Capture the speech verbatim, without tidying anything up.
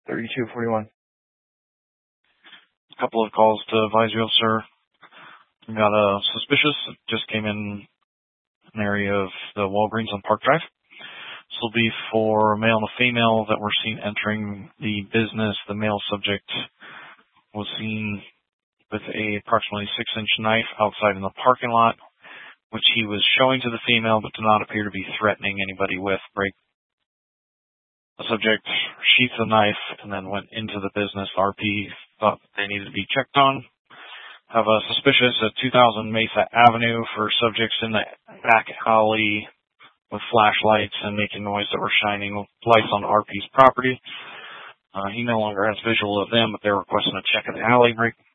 thirty-two forty-one. A couple of calls to advise you, sir. We got a suspicious. It just came in an area of the Walgreens on Park Drive. This will be for a male and a female that were seen entering the business. The male subject was seen with a approximately six-inch knife outside in the parking lot, which he was showing to the female, but did not appear to be threatening anybody with. Break. The subject sheathed the knife and then went into the business. R P thought they needed to be checked on. Have a suspicious at two thousand Mesa Avenue for subjects in the back alley with flashlights and making noise that were shining lights on R P's property. Uh, he no longer has visual of them, but they're requesting a check of the alley. Break.